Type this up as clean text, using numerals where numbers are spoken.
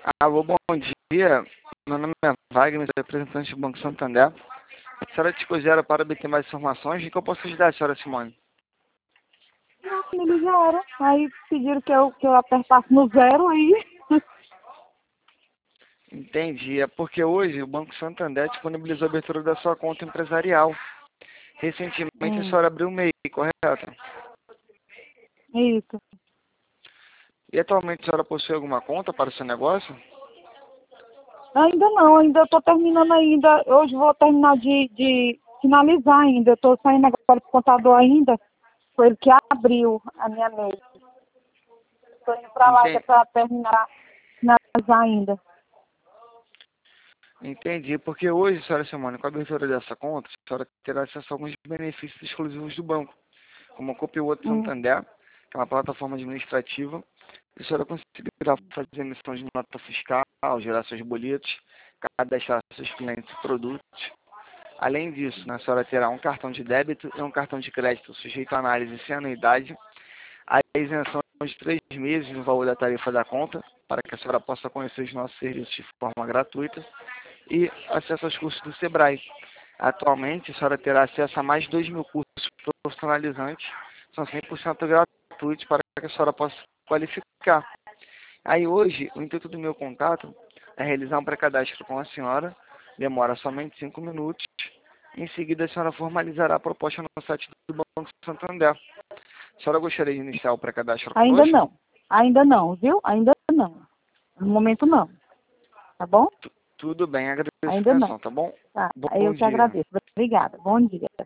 Alô, bom dia. Meu nome é Wagner, representante do Banco Santander. A senhora te zero para obter mais informações. Em que eu posso ajudar, senhora Simone? Me ligaram, aí pediram que eu apertasse no zero aí. Entendi. É porque hoje o Banco Santander disponibilizou a abertura da sua conta empresarial. Recentemente a senhora abriu o MEI, correto? Isso. E atualmente a senhora possui alguma conta para o seu negócio? Ainda não, ainda estou terminando ainda. Hoje vou terminar de finalizar ainda. Eu estou saindo agora pro contador ainda. Foi ele que abriu a minha MEI. Estou indo para lá que é para finalizar ainda. Entendi, porque hoje, senhora Simone, com a abertura dessa conta, a senhora terá acesso a alguns benefícios exclusivos do banco, como o Copilot Santander, que é uma plataforma administrativa, e a senhora conseguirá fazer emissão de nota fiscal, gerar seus boletos, cadastrar seus clientes e produtos. Além disso, a senhora terá um cartão de débito e um cartão de crédito sujeito à análise sem anuidade, a isenção de 3 meses no valor da tarifa da conta, para que a senhora possa conhecer os nossos serviços de forma gratuita, e acesso aos cursos do Sebrae. Atualmente, a senhora terá acesso a mais de 2.000 cursos profissionalizantes, são 100% gratuitos para que a senhora possa qualificar. Aí hoje, o intuito do meu contato é realizar um pré-cadastro com a senhora, demora somente 5 minutos, em seguida a senhora formalizará a proposta no site do Banco Santander. A senhora gostaria de iniciar o pré-cadastro conosco? Ainda não, viu? Ainda não. No momento não. Tá bom? Tudo bem, agradeço a Ainda não. atenção, tá bom? Tá, Bom eu que dia. agradeço. Obrigada. Bom dia.